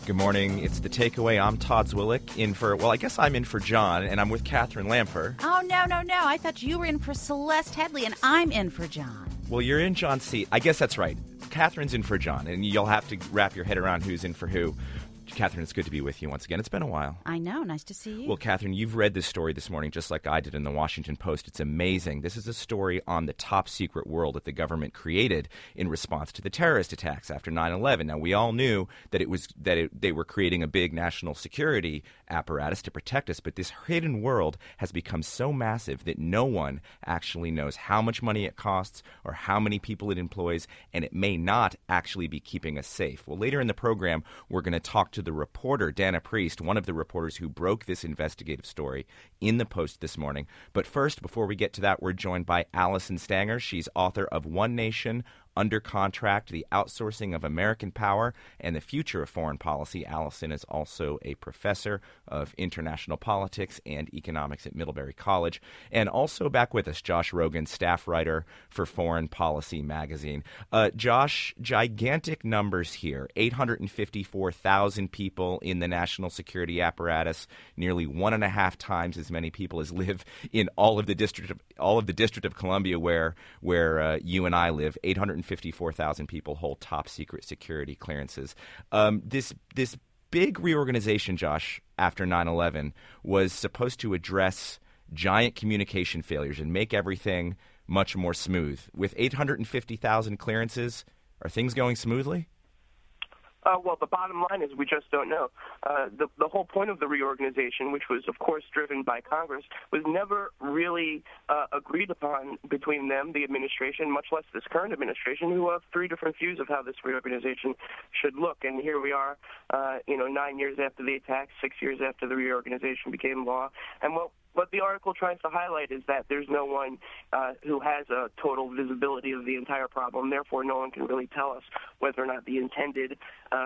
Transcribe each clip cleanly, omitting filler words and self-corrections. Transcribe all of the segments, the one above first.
Good morning. It's The Takeaway. I'm Todd Zwillick, I guess I'm in for John, and I'm with Catherine Lamper. Oh, no. I thought you were in for Celeste Headley, and I'm in for John. Well, you're in John's seat. I guess that's right. Catherine's in for John, and you'll have to wrap your head around who's in for who. Catherine, it's good to be with you once again. It's been a while. I know. Nice to see you. Well, Catherine, you've read this story this morning just like I did in the Washington Post. It's amazing. This is a story on the top secret world that the government created in response to the terrorist attacks after 9/11. Now, we all knew that they were creating a big national security apparatus to protect us, but this hidden world has become so massive that no one actually knows how much money it costs or how many people it employs, and it may not actually be keeping us safe. Well, later in the program, we're going to talk to the reporter, Dana Priest, one of the reporters who broke this investigative story in the Post this morning. But first, before we get to that, we're joined by Allison Stanger. She's author of One Nation, Under Contract, The Outsourcing of American Power and the Future of Foreign Policy. Allison is also a professor of international politics and economics at Middlebury College. And also back with us, Josh Rogin, staff writer for Foreign Policy magazine. Josh, gigantic numbers here. 854,000 people in the national security apparatus, nearly 1.5 times as many people as live in all of the District of Columbia where you and I live. 854,000 people hold top secret security clearances. This big reorganization, Josh, after 9/11 was supposed to address giant communication failures and make everything much more smooth. With 850,000 clearances, are things going smoothly? Well, the bottom line is we just don't know. The whole point of the reorganization, which was, of course, driven by Congress, was never really agreed upon between them, the administration, much less this current administration, who have three different views of how this reorganization should look. And here we are, 9 years after the attack, 6 years after the reorganization became law. And what the article tries to highlight is that there's no one who has a total visibility of the entire problem. Therefore, no one can really tell us whether or not the intended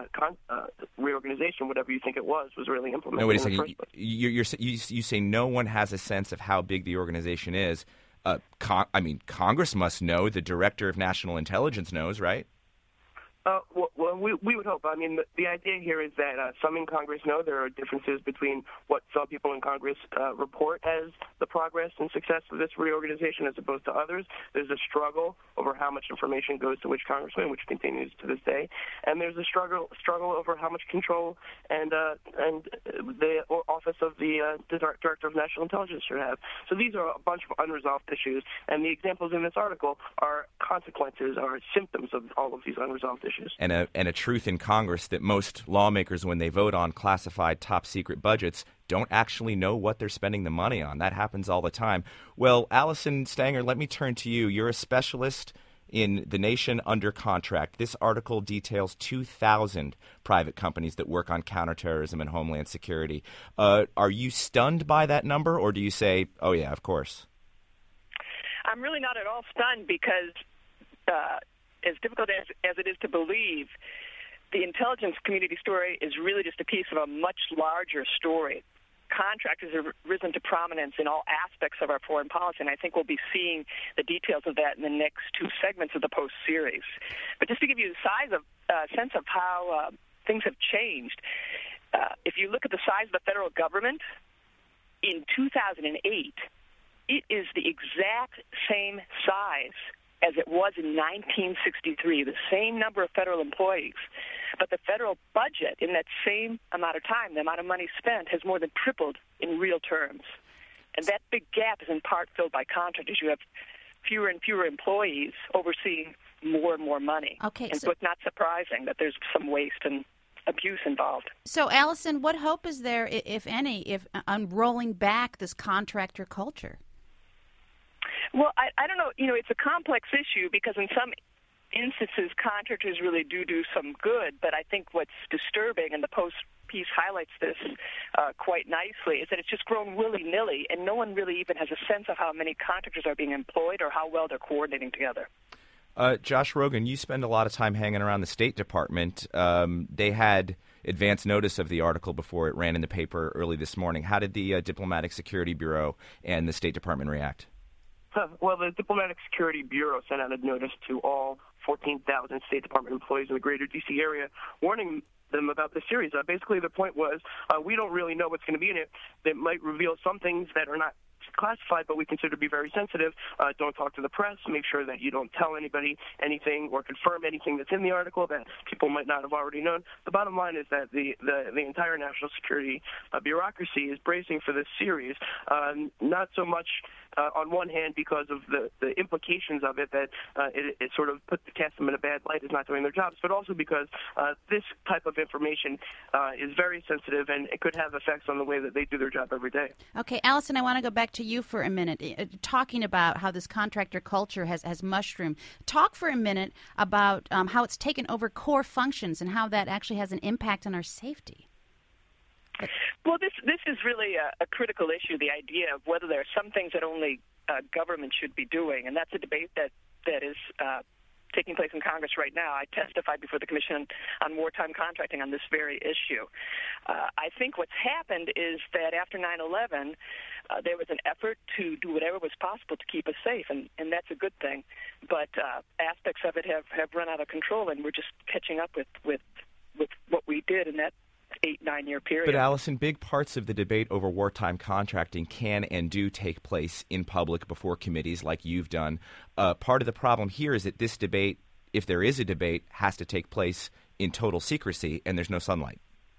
reorganization, whatever you think it was really implemented. No, wait a second. You say no one has a sense of how big the organization is. Congress must know. The Director of National Intelligence knows, right? Well, we would hope. I mean, the idea here is that some in Congress know there are differences between what some people in Congress report as the progress and success of this reorganization as opposed to others. There's a struggle over how much information goes to which congressman, which continues to this day. And there's a struggle over how much control and the Office of the Director of National Intelligence should have. So these are a bunch of unresolved issues, and the examples in this article are consequences, are symptoms of all of these unresolved issues. And a truth in Congress that most lawmakers, when they vote on classified top secret budgets, don't actually know what they're spending the money on. That happens all the time. Well, Allison Stanger, let me turn to you. You're a specialist in The Nation Under Contract. This article details 2,000 private companies that work on counterterrorism and homeland security. Are you stunned by that number, or do you say, oh, yeah, of course? I'm really not at all stunned because as difficult as it is to believe, the intelligence community story is really just a piece of a much larger story. Contractors have risen to prominence in all aspects of our foreign policy, and I think we'll be seeing the details of that in the next two segments of the Post series. But just to give you a sense of how things have changed, if you look at the size of the federal government, in 2008, it is the exact same size as it was in 1963, the same number of federal employees. But the federal budget in that same amount of time, the amount of money spent, has more than tripled in real terms. And that big gap is in part filled by contractors. You have fewer and fewer employees overseeing more and more money. Okay, and so it's not surprising that there's some waste and abuse involved. So, Allison, what hope is there, if any, on rolling back this contractor culture? Well, I don't know. It's a complex issue because in some instances, contractors really do some good. But I think what's disturbing, and the Post piece highlights this quite nicely, is that it's just grown willy-nilly, and no one really even has a sense of how many contractors are being employed or how well they're coordinating together. Josh Rogin, you spend a lot of time hanging around the State Department. They had advance notice of the article before it ran in the paper early this morning. How did the Diplomatic Security Bureau and the State Department react? Well, the Diplomatic Security Bureau sent out a notice to all 14,000 State Department employees in the greater D.C. area, warning them about the series. Basically, the point was we don't really know what's going to be in it. It might reveal some things that are not classified, but we consider to be very sensitive. Don't talk to the press. Make sure that you don't tell anybody anything or confirm anything that's in the article that people might not have already known. The bottom line is that the entire national security bureaucracy is bracing for this series, not so much on one hand because of the implications of it, that it sort of casts them in a bad light as not doing their jobs, but also because this type of information is very sensitive and it could have effects on the way that they do their job every day. Okay, Allison, I want to go back to you for a minute, talking about how this contractor culture has mushroomed. Talk for a minute about how it's taken over core functions and how that actually has an impact on our safety. Well, this is really a critical issue, the idea of whether there are some things that only government should be doing, and that's a debate that is taking place in Congress right now. I testified before the Commission on Wartime Contracting on this very issue. I think what's happened is that after 9/11, there was an effort to do whatever was possible to keep us safe, and that's a good thing. But aspects of it have run out of control, and we're just catching up with what we did in that 8-9 year period. But Allison, big parts of the debate over wartime contracting can and do take place in public before committees like you've done. Part of the problem here is that this debate, if there is a debate, has to take place in total secrecy, and there's no sunlight.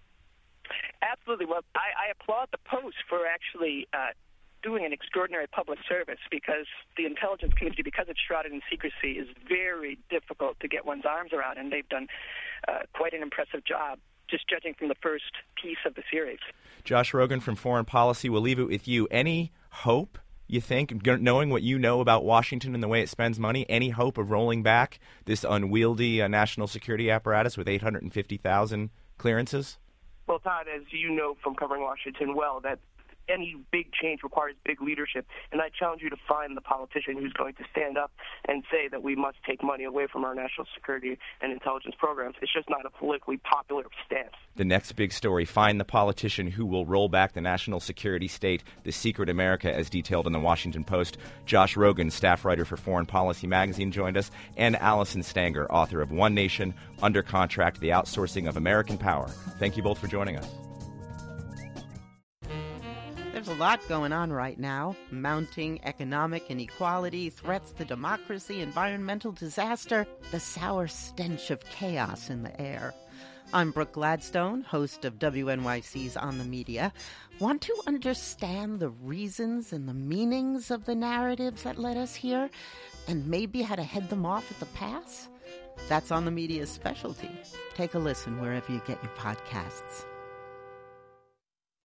Absolutely. Well, I applaud the Post for actually doing an extraordinary public service, because the intelligence community, because it's shrouded in secrecy, is very difficult to get one's arms around, and they've done quite an impressive job, just judging from the first piece of the series. Josh Rogin from Foreign Policy, we'll leave it with you. Any hope, you think, knowing what you know about Washington and the way it spends money, any hope of rolling back this unwieldy national security apparatus with 850,000 clearances? Well, Todd, as you know from covering Washington well, that any big change requires big leadership, and I challenge you to find the politician who's going to stand up and say that we must take money away from our national security and intelligence programs. It's just not a politically popular stance. The next big story, find the politician who will roll back the national security state, the secret America, as detailed in the Washington Post. Josh Rogin, staff writer for Foreign Policy magazine, joined us, and Allison Stanger, author of One Nation, Under Contract, The Outsourcing of American Power. Thank you both for joining us. There's a lot going on right now. Mounting economic inequality, threats to democracy, environmental disaster, the sour stench of chaos in the air. I'm Brooke Gladstone, host of WNYC's On the Media. Want to understand the reasons and the meanings of the narratives that led us here, and maybe how to head them off at the pass? That's On the Media's specialty. Take a listen wherever you get your podcasts.